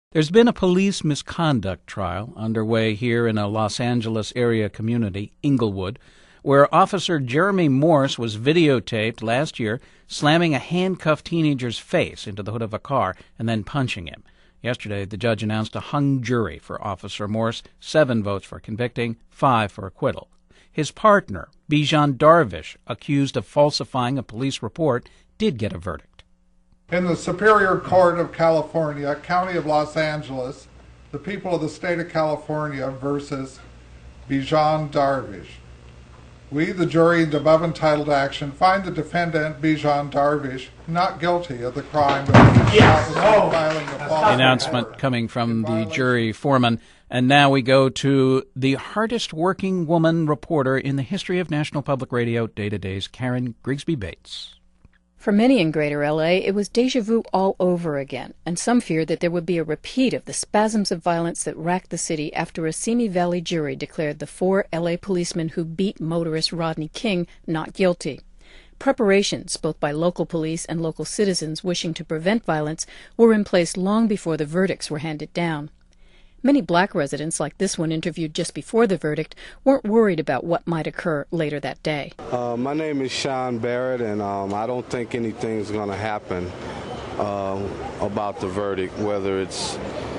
There's been a police misconduct trial underway here in a Los Angeles area community, Inglewood, where Officer Jeremy Morse was videotaped last year slamming a handcuffed teenager's face into the hood of a car and then punching him. Yesterday, the judge announced a hung jury for Officer Morse, 7 votes for convicting, 5 for acquittal. His partner, Bijan Darvish, accused of falsifying a police report, did get a verdict. In the Superior Court of California, County of Los Angeles, the people of the state of California versus Bijan Darvish. We, the jury in the above entitled action, find the defendant, Bijan Darvish, not guilty of the crime of filing a false announcement coming from the jury foreman. And now we go to the hardest working woman reporter in the history of National Public Radio, Day to Day's Karen Grigsby Bates. For many in Greater L.A., it was déjà vu all over again, and some feared that there would be a repeat of the spasms of violence that racked the city after a Simi Valley jury declared the 4 L.A. policemen who beat motorist Rodney King not guilty. Preparations, both by local police and local citizens wishing to prevent violence, were in place long before the verdicts were handed down. Many black residents, like this one interviewed just before the verdict, weren't worried about what might occur later that day. My name is Sean Barrett, and I don't think anything's going to happen about the verdict, whether it's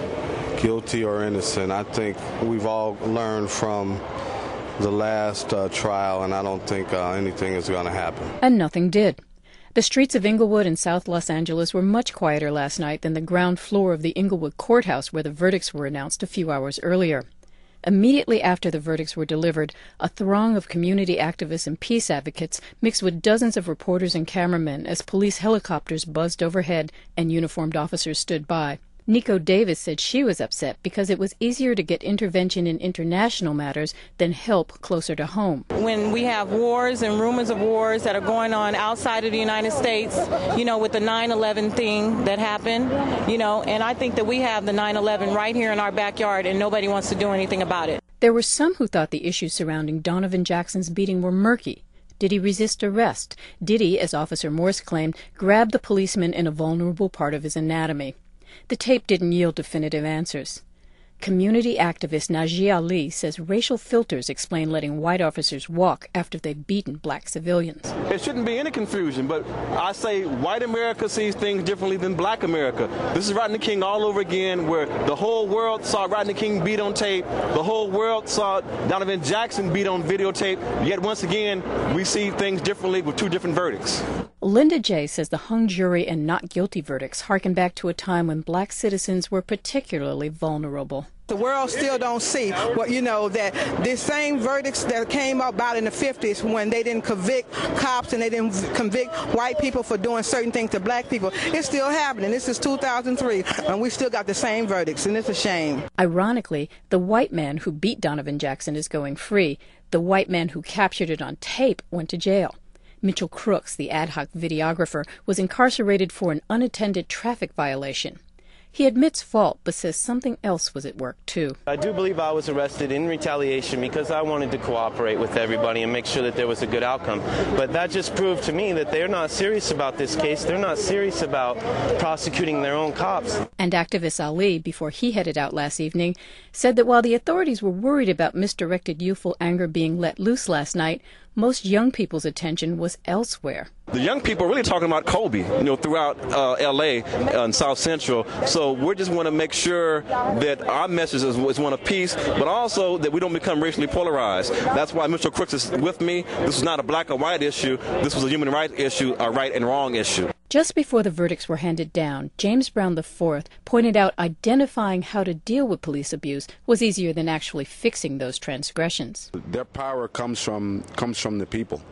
guilty or innocent. I think we've all learned from the last trial, and I don't think anything is going to happen. And nothing did. The streets of Inglewood and South Los Angeles were much quieter last night than the ground floor of the Inglewood courthouse where the verdicts were announced a few hours earlier. Immediately after the verdicts were delivered, a throng of community activists and peace advocates mixed with dozens of reporters and cameramen as police helicopters buzzed overhead and uniformed officers stood by. Nico Davis said she was upset because it was easier to get intervention in international matters than help closer to home. When we have wars and rumors of wars that are going on outside of the United States, with the 9/11 thing that happened, and I think that we have the 9/11 right here in our backyard and nobody wants to do anything about it. There were some who thought the issues surrounding Donovan Jackson's beating were murky. Did he resist arrest? Did he, as Officer Morse claimed, grab the policeman in a vulnerable part of his anatomy? The tape didn't yield definitive answers. Community activist Najee Ali says racial filters explain letting white officers walk after they've beaten black civilians. There shouldn't be any confusion, but I say white America sees things differently than black America. This is Rodney King all over again, where the whole world saw Rodney King beat on tape, the whole world saw Donovan Jackson beat on videotape, yet once again we see things differently with 2 different verdicts. Linda J. says the hung jury and not guilty verdicts harken back to a time when black citizens were particularly vulnerable. The world still don't see that the same verdicts that came about in the 50s when they didn't convict cops and they didn't convict white people for doing certain things to black people. It's still happening. This is 2003 and we still got the same verdicts, and it's a shame. Ironically, the white man who beat Donovan Jackson is going free. The white man who captured it on tape went to jail. Mitchell Crooks, the ad hoc videographer, was incarcerated for an unattended traffic violation. He admits fault, but says something else was at work, too. I do believe I was arrested in retaliation because I wanted to cooperate with everybody and make sure that there was a good outcome. But that just proved to me that they're not serious about this case. They're not serious about prosecuting their own cops. And activist Ali, before he headed out last evening, said that while the authorities were worried about misdirected youthful anger being let loose last night, most young people's attention was elsewhere. The young people are really talking about Kobe, throughout L.A. and South Central. So we just want to make sure that our message is one of peace, but also that we don't become racially polarized. That's why Mitchell Crooks is with me. This is not a black or white issue. This was a human rights issue, a right and wrong issue. Just before the verdicts were handed down, James Brown IV pointed out identifying how to deal with police abuse was easier than actually fixing those transgressions. Their power comes from the people,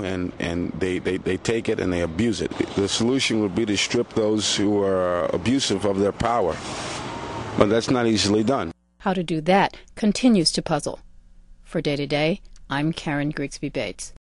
and they take it and they abuse it. The solution would be to strip those who are abusive of their power, but that's not easily done. How to do that continues to puzzle. For Day to Day, I'm Karen Grigsby Bates.